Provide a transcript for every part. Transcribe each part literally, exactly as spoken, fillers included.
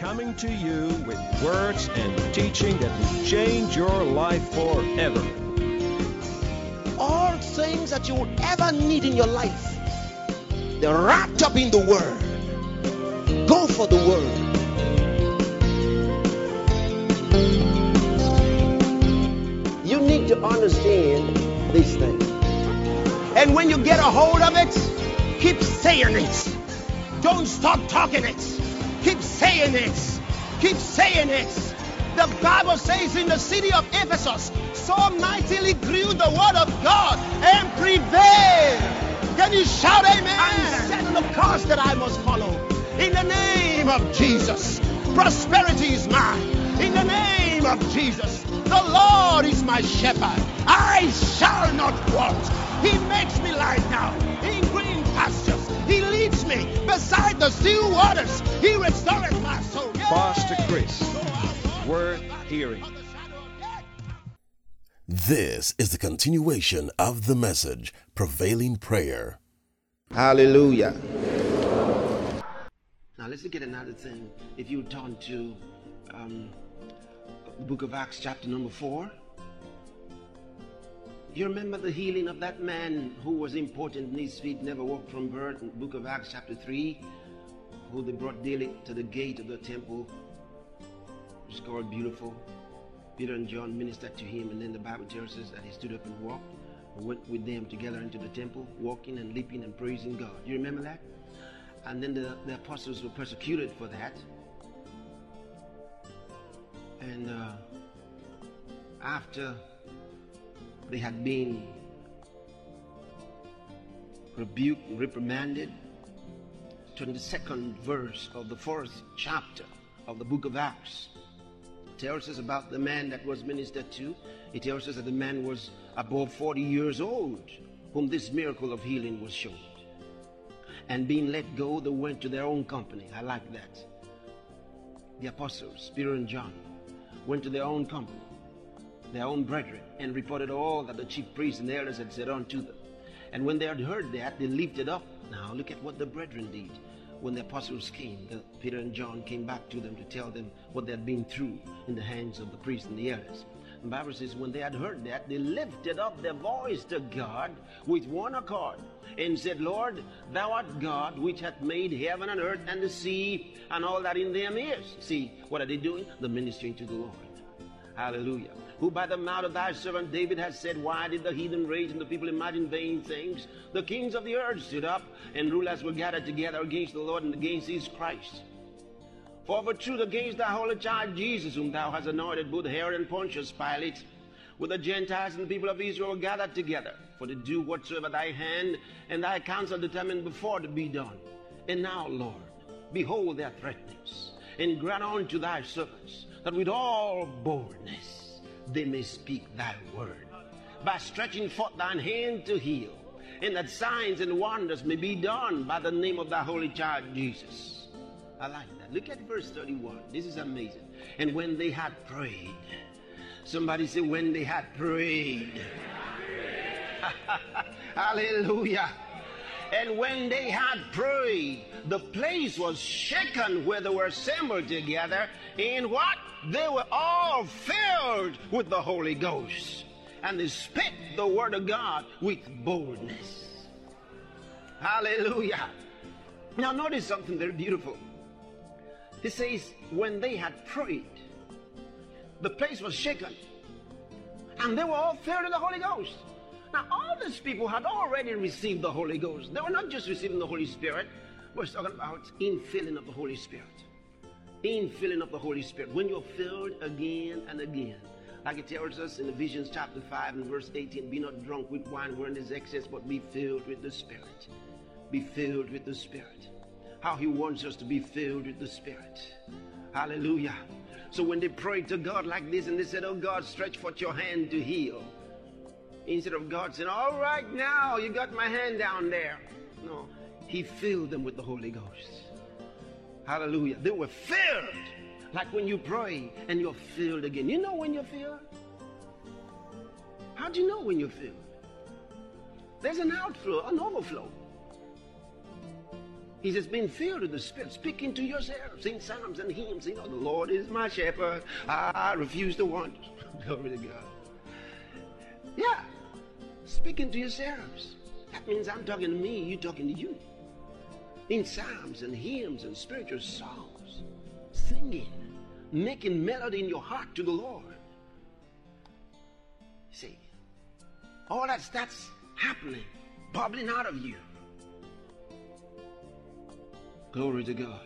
coming to you with words and teaching that will change your life forever. All things that you will ever need in your life, they're wrapped up in the Word. Go for the Word. You need to understand these things. And when you get a hold of it, keep saying it. Don't stop talking it. Keep saying it. Keep saying it. The Bible says in the city of Ephesus, so mightily grew the word of God and prevailed. Can you shout amen? And set the course that I must follow. In the name of Jesus, prosperity is mine. In the name of Jesus, the Lord is my shepherd. I shall not want. He makes me lie down in green pastures. He leads me beside the still waters. He restores my soul. Yay! Pastor Chris, worth hearing. This is the continuation of the message, Prevailing Prayer. Hallelujah. Now let's look at another thing. If you turn to um, the book of Acts chapter number four. You remember the healing of that man who was important in his feet, never walked from birth, in the book of Acts chapter three, who they brought daily to the gate of the temple, which is called Beautiful. Peter and John ministered to him, and then the Bible tells us that he stood up and walked and went with them together into the temple, walking and leaping and praising God. You remember that? And then the, the apostles were persecuted for that. And uh, after they had been rebuked, reprimanded, twenty-second verse of the fourth chapter of the book of Acts tells us about the man that was ministered to. It tells us that the man was above forty years old, whom this miracle of healing was shown. And being let go, they went to their own company. I like that. The apostles, Peter and John, went to their own company, their own brethren, and reported all that the chief priests and the elders had said unto them. And when they had heard that, they lifted up. Now look at what the brethren did. When the apostles came, the, Peter and John came back to them to tell them what they had been through in the hands of the priests and the elders. The Bible says when they had heard that, they lifted up their voice to God with one accord and said, Lord, thou art God, which hath made heaven and earth and the sea and all that in them is. See, what are they doing? They're ministering to the Lord. Hallelujah. Who by the mouth of thy servant David has said, why did the heathen rage and the people imagine vain things? The kings of the earth stood up, and rulers were gathered together against the Lord and against his Christ. For of a truth against thy holy child Jesus, whom thou hast anointed, both Herod and Pontius Pilate, with the Gentiles and the people of Israel were gathered together, for to do whatsoever thy hand and thy counsel determined before to be done. And now, Lord, behold their threatenings, and grant unto thy servants that with all boldness they may speak thy word, by stretching forth thine hand to heal, and that signs and wonders may be done by the name of thy holy child Jesus. I like that. Look at verse thirty-one. This is amazing. And when they had prayed, somebody say, when they had prayed. Hallelujah. And when they had prayed, the place was shaken where they were assembled together. And what? They were all filled with the Holy Ghost. And they spake the word of God with boldness. Hallelujah. Now notice something very beautiful. It says, when they had prayed, the place was shaken. And they were all filled with the Holy Ghost. Now all these people had already received the Holy Ghost. They were not just receiving the Holy Spirit. We're talking about infilling of the Holy Spirit. Infilling of the Holy Spirit. When you're filled again and again. Like it tells us in Ephesians chapter five and verse eighteen, be not drunk with wine wherein is excess, but be filled with the Spirit. Be filled with the Spirit. How he wants us to be filled with the Spirit. Hallelujah. So when they prayed to God like this and they said, oh God, stretch forth your hand to heal. Instead of God saying, all right now, you got my hand down there. No, he filled them with the Holy Ghost. Hallelujah. They were filled. Like when you pray and you're filled again. You know when you're filled? How do you know when you're filled? There's an outflow, an overflow. He says, being filled with the Spirit, speaking to yourself, sing psalms and hymns. You know, the Lord is my shepherd. I refuse to want. Glory to God. Yeah. Speaking to yourselves. That means I'm talking to me, you talking to you. In psalms and hymns and spiritual songs. Singing. Making melody in your heart to the Lord. See. All that's, that's happening. Bubbling out of you. Glory to God.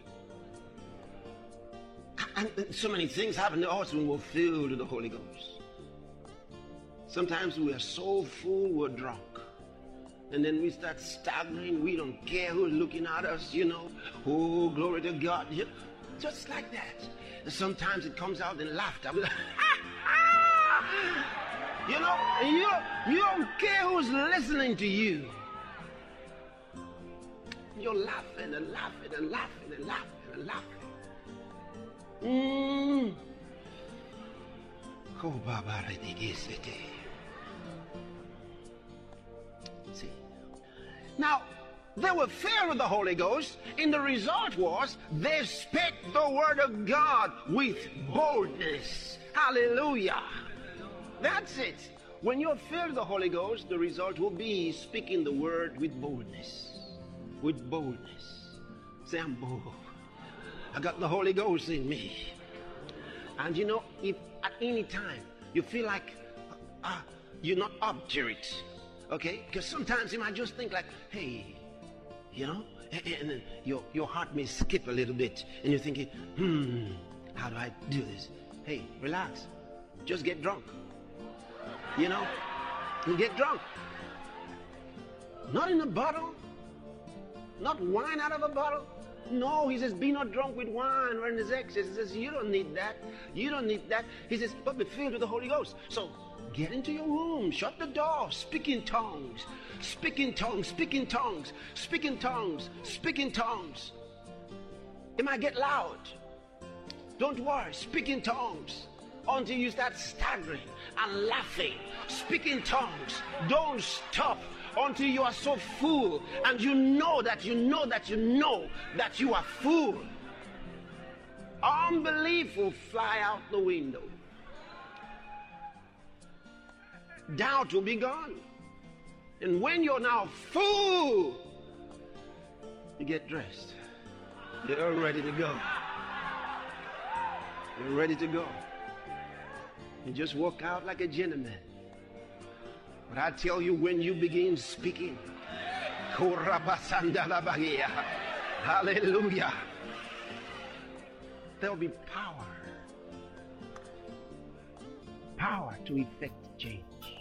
And so many things happen to us when we're filled with the Holy Ghost. Sometimes we are so full we're drunk. And then we start staggering. We don't care who's looking at us, you know. Oh, glory to God. Just like that. Sometimes it comes out in laughter. You know, you, you don't care who's listening to you. You're laughing and laughing and laughing and laughing and laughing. Mm. Oh, Baba, see. Now, they were filled with the Holy Ghost, and the result was they spake the word of God with boldness. Hallelujah. That's it. When you're filled with the Holy Ghost, the result will be speaking the word with boldness. With boldness. Say, I'm bold. I got the Holy Ghost in me. And you know, if at any time you feel like uh, you're not up to it, okay? Because sometimes you might just think like, hey, you know, and, and then your, your heart may skip a little bit, and you're thinking, hmm, how do I do this? Hey, relax. Just get drunk. You know, you get drunk. Not in a bottle. Not wine out of a bottle. No, he says, be not drunk with wine or in his excess. He says, you don't need that. You don't need that. He says, but be filled with the Holy Ghost. So get into your room, shut the door, speak in tongues, speak in tongues, speak in tongues, speak in tongues, speak in tongues. It might get loud. Don't worry, speak in tongues until you start staggering and laughing. Speak in tongues. Don't stop until you are so full and you know that you know that you know that you are full. Unbelief will fly out the window. Doubt will be gone. And when you're now full, you get dressed. You're ready to go. You're ready to go. You just walk out like a gentleman. But I tell you, when you begin speaking, hallelujah, there will be power. Power to effect change.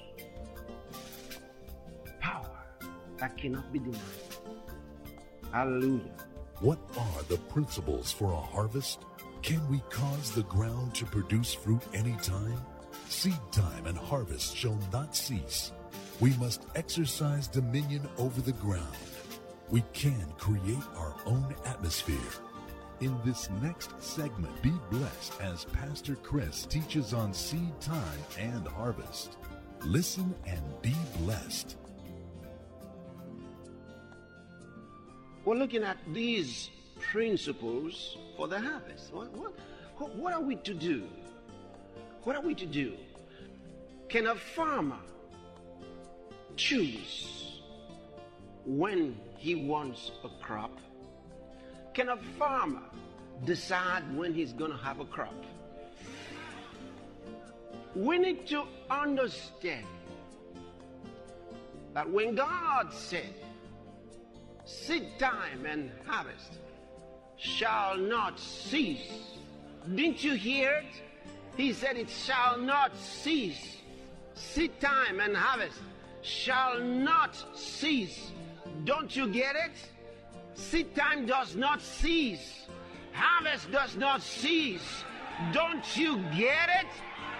Power that cannot be denied. Hallelujah. What are the principles for a harvest? Can we cause the ground to produce fruit anytime? Seed time and harvest shall not cease. We must exercise dominion over the ground. We can create our own atmosphere. In this next segment, be blessed as Pastor Chris teaches on seed time and harvest. Listen and be blessed. We're looking at these principles for the harvest. What, what, what are we to do? What are we to do? Can a farmer choose when he wants a crop? Can a farmer decide when he's going to have a crop? We need to understand that when God said, seed time and harvest shall not cease. Didn't you hear it? He said it shall not cease. Seed time and harvest shall not cease. Don't you get it? Seed time does not cease. Harvest does not cease. Don't you get it?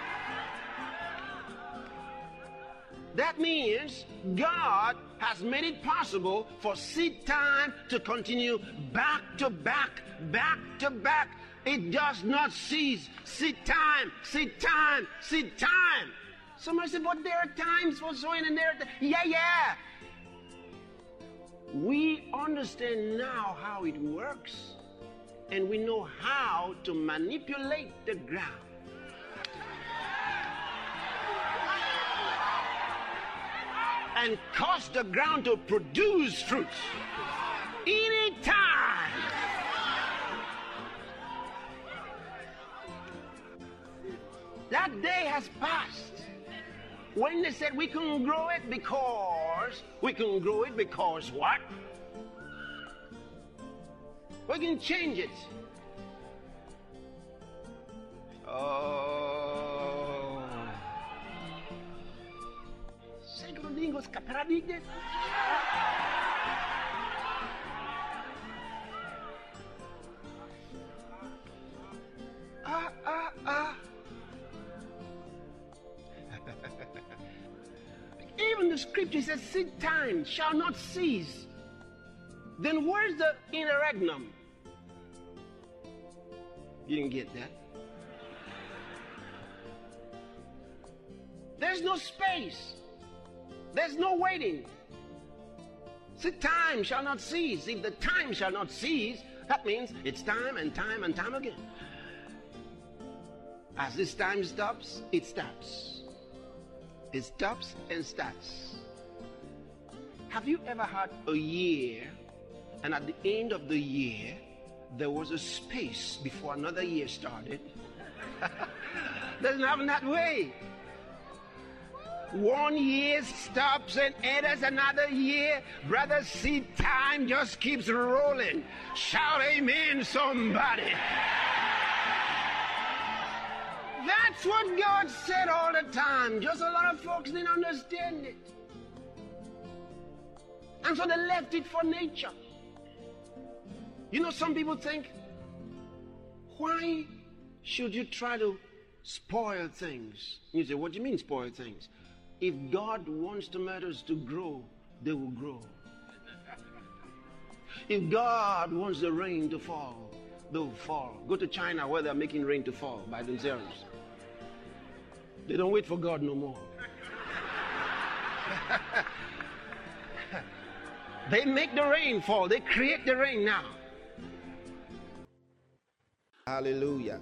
That means God has made it possible for seed time to continue back to back, back to back. It does not cease. Seed time, seed time, seed time. Somebody said, but there are times for sowing and there are th- Yeah, yeah. we understand now how it works, and we know how to manipulate the ground. And cause the ground to produce fruits anytime. That day has passed when they said we can grow it because, we can grow it because what? We can change it. Oh. Senhor Domingos Caparadides. Ah, ah, ah. Even the scripture says, seed time shall not cease. Then where's the interregnum? You didn't get that? There's no space. There's no waiting. Seed time shall not cease. If the time shall not cease, that means it's time and time and time again. As this time stops, it stops. It stops and starts. Have you ever had a year, and at the end of the year, there was a space before another year started? Doesn't happen that way. One year stops and enters another year. Brother, seed time just keeps rolling. Shout amen, somebody. That's what God said all the time. Just a lot of folks didn't understand it. And so they left it for nature. You know, some people think, why should you try to spoil things? You say, what do you mean spoil things? If God wants tomatoes to grow, they will grow. If God wants the rain to fall, they will fall. Go to China where they're making rain to fall by themselves. They don't wait for God no more. They make the rain fall. They create the rain now. Hallelujah.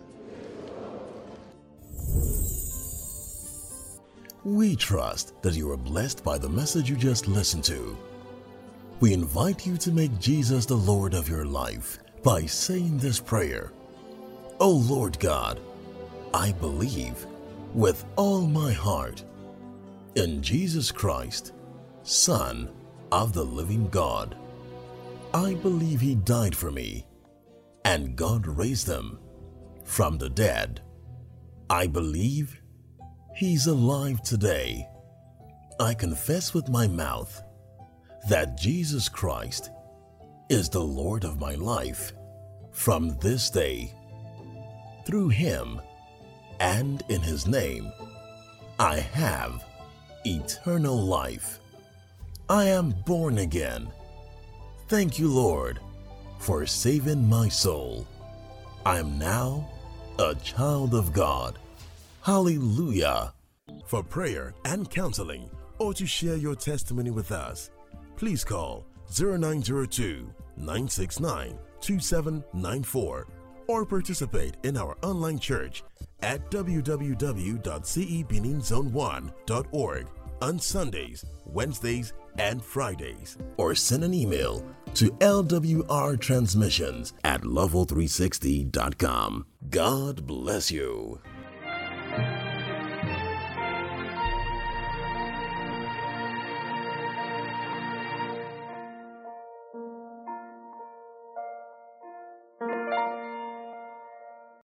We trust that you are blessed by the message you just listened to. We invite you to make Jesus the Lord of your life by saying this prayer. O Lord God, I believe with all my heart in Jesus Christ, Son of the living God. I believe He died for me, and God raised Him from the dead. I believe He's alive today. I confess with my mouth that Jesus Christ is the Lord of my life from this day. Through Him and in His name, I have eternal life. I am born again. Thank you, Lord, for saving my soul. I am now a child of God. Hallelujah. For prayer and counseling, or to share your testimony with us, please call zero nine zero two, nine six nine, two seven nine four or participate in our online church at w w w dot c e benin zone one dot org on Sundays, Wednesdays, and Fridays. Or send an email to l w r transmissions at level three sixty dot com. God bless you.